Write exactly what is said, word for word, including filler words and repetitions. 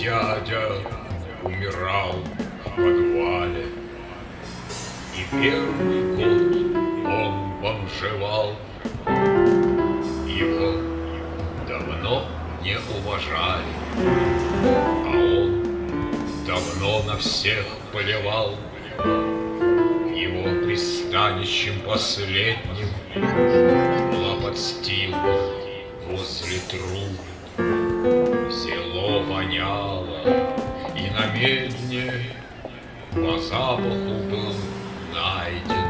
дядя умирал в подвале, и первый год он бомжевал. Его давно не уважали, а он давно на всех поливал. Его пристанищем последним была подстилка возле труб. Село воняло, и на медне по запаху был найден